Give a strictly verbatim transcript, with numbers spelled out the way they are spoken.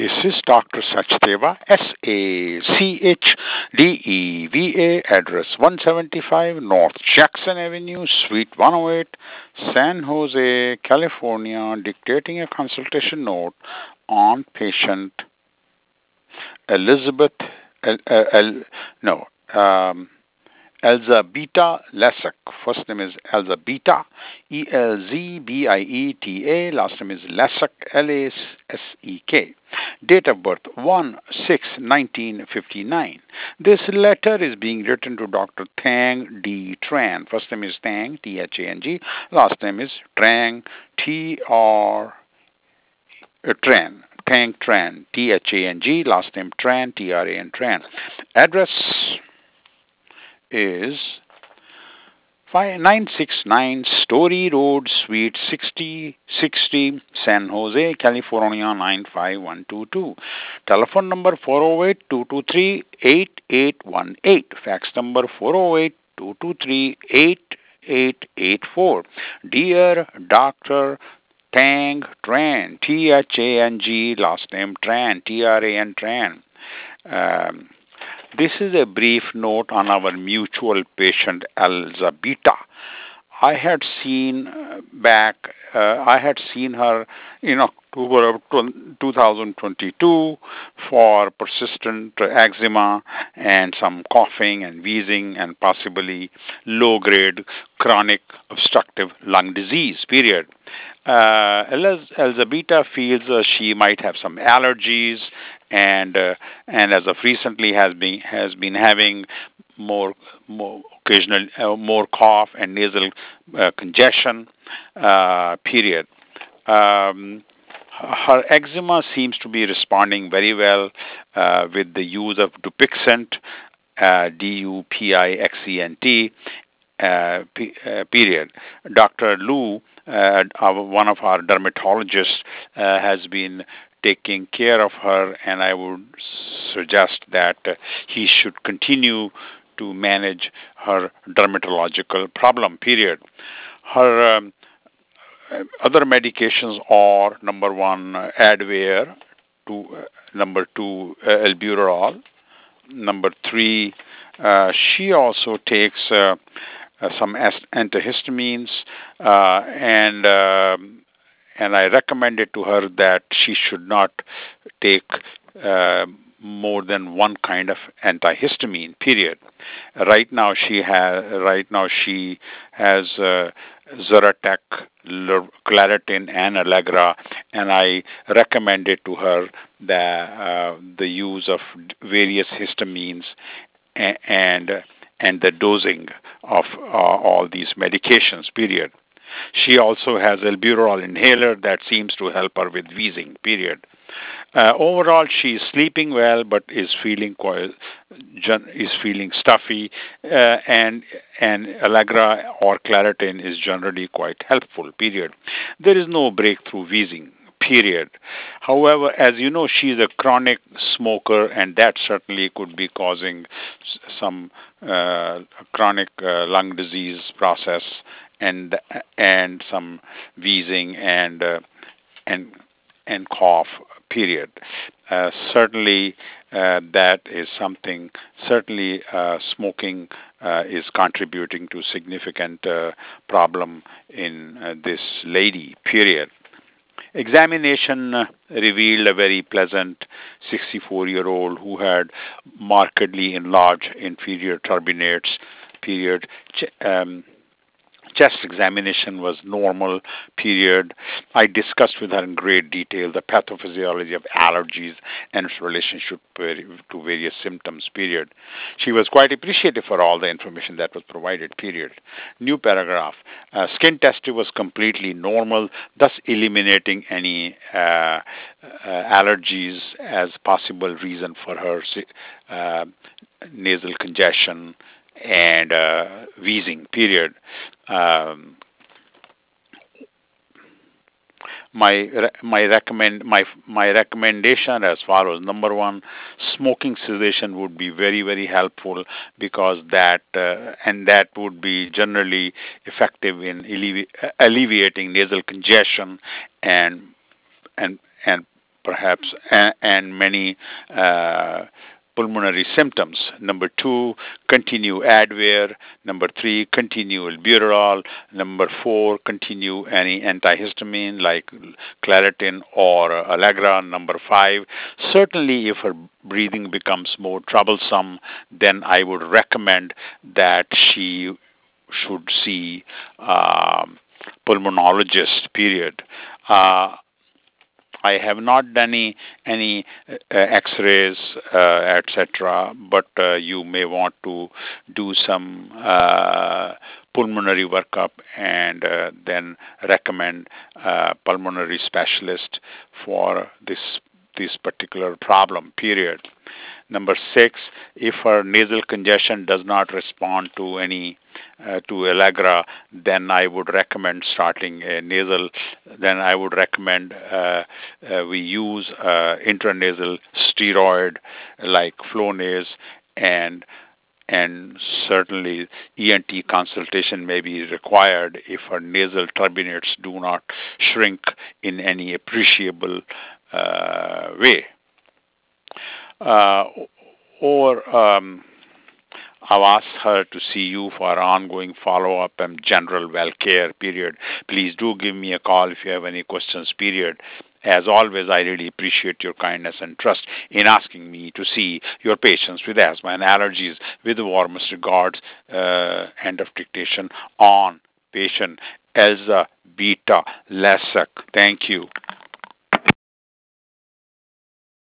This is Doctor Sachdeva, S A C H D E V A, address one seventy-five North Jackson Avenue, Suite one oh eight, San Jose, California, dictating a consultation note on patient Elizabeth, El, El, El- no, um, Elzabeta Leszek. First name is Elzabeta, E L Z B I E T A. Last name is Leszek, L A S E K. Date of birth one six nineteen fifty-nine. This letter is being written to Doctor Thang D. Tran. First name is Thang, T H A N G. Last name is Trang, T R uh, Tran. Thang Tran, T H A N G. Last name Tran, T R A N Tran. Address is five nine six nine Story Road, Suite sixty sixty, San Jose, California nine five one two two. Telephone number four oh eight, two two three, eight eight one eight. Fax number four oh eight, two two three, eight eight eight four. Dear Doctor Tang Tran, T H A N G, last name Tran, T R A N Tran. Um, this is a brief note on our mutual patient Elzabeta. I had seen uh, back, uh, I had seen her in October of two thousand twenty-two for persistent eczema and some coughing and wheezing and possibly low grade chronic obstructive lung disease, period. Uh, Eliz- Elzabeta feels uh, she might have some allergies and uh, and as of recently has been has been having more more occasional uh, more cough and nasal uh, congestion. Uh, period. Um, her eczema seems to be responding very well uh, with the use of Dupixent, uh, D U P I X E N T, uh, p- uh, period. Doctor Lu, uh, our, one of our dermatologists, uh, has been taking care of her, and I would suggest that uh, he should continue to manage her dermatological problem, period. Her um, other medications are number one, uh, Advair, two, uh, number two, uh, albuterol, number three, uh, she also takes uh, uh, some as- antihistamines, uh, and um and I recommended to her that she should not take uh, more than one kind of antihistamine. Period. Right now she has right now she has uh, Zyrtec, L- Claritin, and Allegra, and I recommended to her the uh, the use of various histamines a- and and the dosing of uh, all these medications. Period. She also has albuterol inhaler that seems to help her with wheezing. Period. Uh, overall, she is sleeping well, but is feeling quite, is feeling stuffy, uh, and and Allegra or Claritin is generally quite helpful. Period. There is no breakthrough wheezing. Period. However, as you know, she is a chronic smoker, and that certainly could be causing s- some uh, chronic uh, lung disease process and and some wheezing and uh, and and cough. Period. Uh, certainly, uh, that is something. Certainly, uh, smoking uh, is contributing to significant uh, problem in uh, this lady. Period. Examination uh, revealed a very pleasant sixty-four-year-old who had markedly enlarged inferior turbinates. Period. Ch- um, Chest examination was normal, period. I discussed with her in great detail the pathophysiology of allergies and its relationship to various symptoms, period. She was quite appreciative for all the information that was provided, period. New paragraph. Uh, skin test was completely normal, thus eliminating any uh, uh, allergies as possible reason for her uh, nasal congestion and uh, wheezing, period. Um, my re- my recommend my my recommendation as far as number one, smoking cessation would be very very helpful because that uh, and that would be generally effective in allevi- alleviating nasal congestion and and and perhaps, and, and many uh, pulmonary symptoms. Number two, continue Advair. Number three, continue albuterol. Number four, continue any antihistamine like Claritin or Allegra. Number five, certainly if her breathing becomes more troublesome, then I would recommend that she should see um, pulmonologist. Period. Uh, I have not done any any uh, X-rays, uh, et cetera. But uh, you may want to do some uh, pulmonary workup and uh, then recommend uh, pulmonary specialist for this this particular problem. Period. Number six, if her nasal congestion does not respond to any uh, to Allegra, then I would recommend starting a nasal. Then I would recommend uh, uh, we use uh, intranasal steroid like Flonase, and and certainly E N T consultation may be required if her nasal turbinates do not shrink in any appreciable uh, way. Uh, or um, I've asked her to see you for ongoing follow-up and general well care. Period. Please do give me a call if you have any questions. Period. As always, I really appreciate your kindness and trust in asking me to see your patients with asthma and allergies. With the warmest regards, uh, end of dictation on patient Elza Beta Lesek. Thank you.